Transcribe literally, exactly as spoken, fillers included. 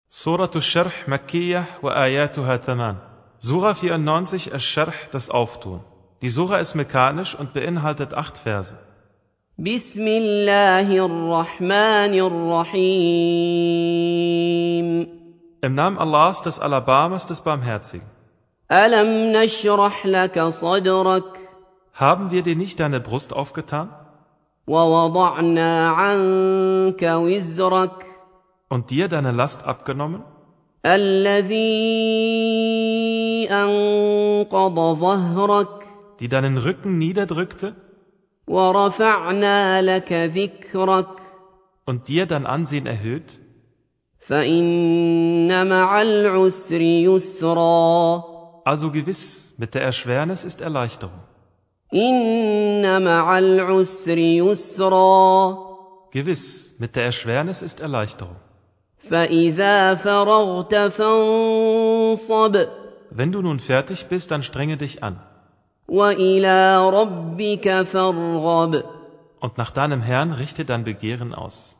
Suratu Sharh Makkiyah wa ayatuha thaman. Sura vierundneunzig, Ash-Sharh, das Auftun. Die Sura ist mekanisch und beinhaltet acht Verse. Bismillahirrahmanirrahim. Im Namen Allahs, des Alabamas, des Barmherzigen. Alam nashrah laka sadrak. Haben wir dir nicht deine Brust aufgetan? Wa wada'na 'anka wizrak. Und dir deine Last abgenommen? Alladhi anqadha dhahrak. Die deinen Rücken niederdrückte? Wa rafa'na laka dhikrak. Und dir dein Ansehen erhöht? Fa inna ma'al 'usri yusra. Also gewiss, mit der Erschwernis ist Erleichterung. Inna ma'al 'usri yusra. Gewiss, mit der Erschwernis ist Erleichterung. فَإِذَا فَرَغْتَ فَانصَبْ. Wenn du nun fertig bist, dann strenge dich an. وَإِلَى رَبِّكَ فَارْغَب. Und nach deinem Herrn richte dein Begehren aus.